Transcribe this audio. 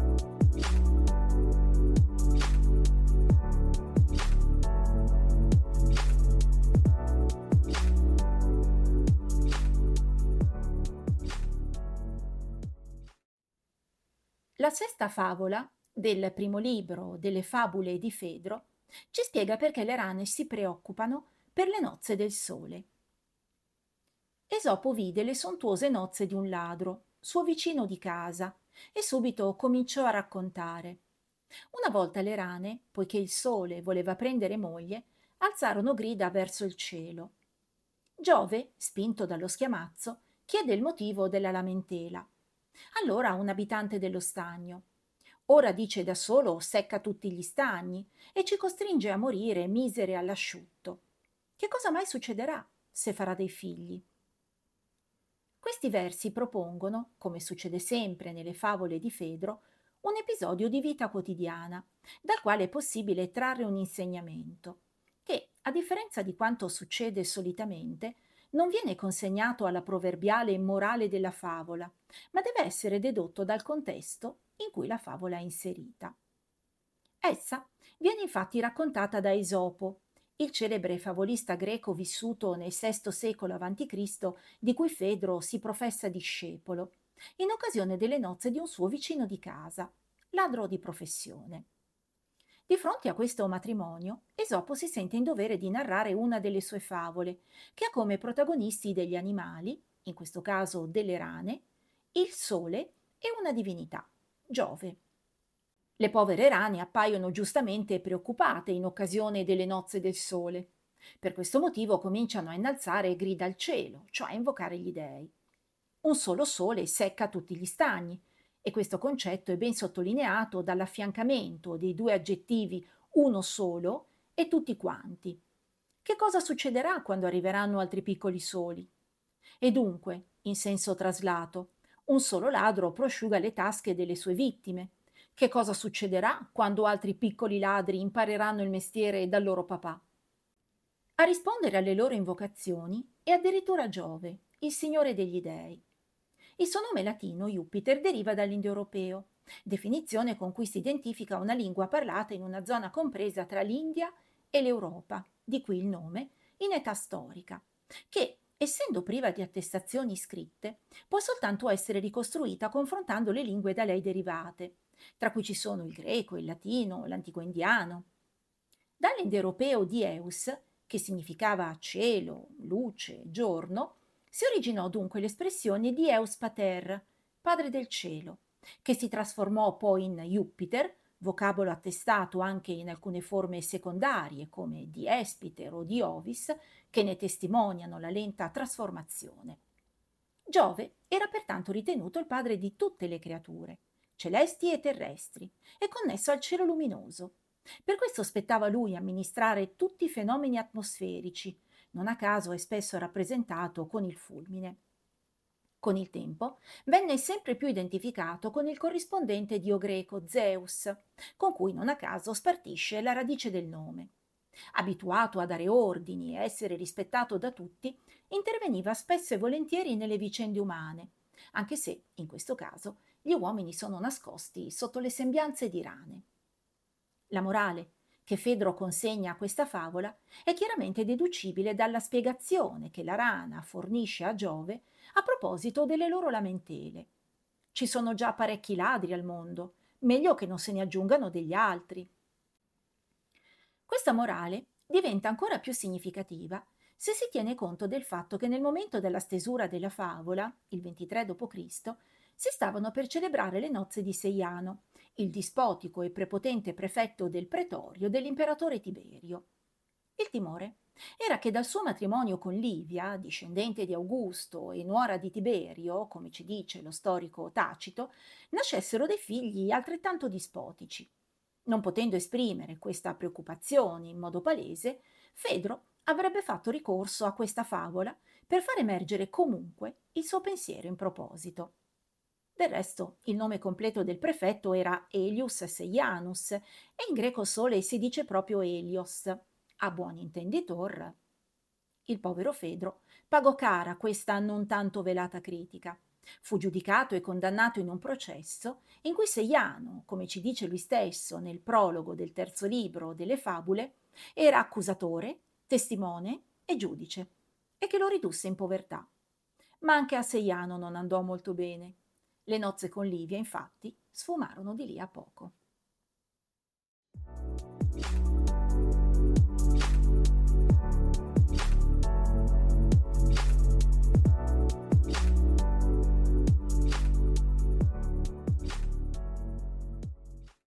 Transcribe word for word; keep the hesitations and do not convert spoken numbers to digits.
La sesta favola del primo libro delle Fabule di Fedro ci spiega perché le rane si preoccupano per le nozze del sole. Esopo vide le sontuose nozze di un ladro, suo vicino di casa, e subito cominciò a raccontare. Una volta le rane, poiché il sole voleva prendere moglie, alzarono grida verso il cielo. Giove, spinto dallo schiamazzo, chiede il motivo della lamentela. Allora un abitante dello stagno: ora dice da solo secca tutti gli stagni e ci costringe a morire misere all'asciutto. Che cosa mai succederà se farà dei figli? Questi versi propongono, come succede sempre nelle favole di Fedro, un episodio di vita quotidiana, dal quale è possibile trarre un insegnamento, che, a differenza di quanto succede solitamente, non viene consegnato alla proverbiale morale della favola, ma deve essere dedotto dal contesto in cui la favola è inserita. Essa viene infatti raccontata da Esopo, il celebre favolista greco vissuto nel sesto secolo avanti Cristo, di cui Fedro si professa discepolo, in occasione delle nozze di un suo vicino di casa, ladro di professione. Di fronte a questo matrimonio, Esopo si sente in dovere di narrare una delle sue favole, che ha come protagonisti degli animali, in questo caso delle rane, il sole e una divinità, Giove. Le povere rane appaiono giustamente preoccupate in occasione delle nozze del sole. Per questo motivo cominciano a innalzare grida al cielo, cioè a invocare gli dei. Un solo sole secca tutti gli stagni, e questo concetto è ben sottolineato dall'affiancamento dei due aggettivi uno solo e tutti quanti. Che cosa succederà quando arriveranno altri piccoli soli? E dunque, in senso traslato, un solo ladro prosciuga le tasche delle sue vittime. Che cosa succederà quando altri piccoli ladri impareranno il mestiere dal loro papà? A rispondere alle loro invocazioni è addirittura Giove, il signore degli dei. Il suo nome latino, Jupiter, deriva dall'indoeuropeo, definizione con cui si identifica una lingua parlata in una zona compresa tra l'India e l'Europa, di cui il nome, in età storica, che, essendo priva di attestazioni scritte, può soltanto essere ricostruita confrontando le lingue da lei derivate, tra cui ci sono il greco, il latino, l'antico indiano. Dall'indoeuropeo dieus, che significava cielo, luce, giorno, si originò dunque l'espressione dieus pater, padre del cielo, che si trasformò poi in Jupiter, vocabolo attestato anche in alcune forme secondarie come diespiter o diovis, che ne testimoniano la lenta trasformazione. Giove era pertanto ritenuto il padre di tutte le creature, celesti e terrestri, e connesso al cielo luminoso. Per questo spettava a lui amministrare tutti i fenomeni atmosferici, non a caso è spesso rappresentato con il fulmine. Con il tempo venne sempre più identificato con il corrispondente dio greco Zeus, con cui non a caso spartisce la radice del nome. Abituato a dare ordini e essere rispettato da tutti, interveniva spesso e volentieri nelle vicende umane, anche se, in questo caso, gli uomini sono nascosti sotto le sembianze di rane. La morale che Fedro consegna a questa favola è chiaramente deducibile dalla spiegazione che la rana fornisce a Giove a proposito delle loro lamentele. Ci sono già parecchi ladri al mondo, meglio che non se ne aggiungano degli altri. Questa morale diventa ancora più significativa se si tiene conto del fatto che nel momento della stesura della favola, il ventitré dopo Cristo, si stavano per celebrare le nozze di Seiano, il dispotico e prepotente prefetto del pretorio dell'imperatore Tiberio. Il timore era che dal suo matrimonio con Livia, discendente di Augusto e nuora di Tiberio, come ci dice lo storico Tacito, nascessero dei figli altrettanto dispotici. Non potendo esprimere questa preoccupazione in modo palese, Fedro avrebbe fatto ricorso a questa favola per far emergere comunque il suo pensiero in proposito. Del resto, il nome completo del prefetto era Elius Seianus e in greco sole si dice proprio Elios. A buon intenditor, il povero Fedro pagò cara questa non tanto velata critica. Fu giudicato e condannato in un processo in cui Seiano, come ci dice lui stesso nel prologo del terzo libro delle Fabule, era accusatore, testimone e giudice, e che lo ridusse in povertà. Ma anche a Seiano non andò molto bene. Le nozze con Livia, infatti, sfumarono di lì a poco.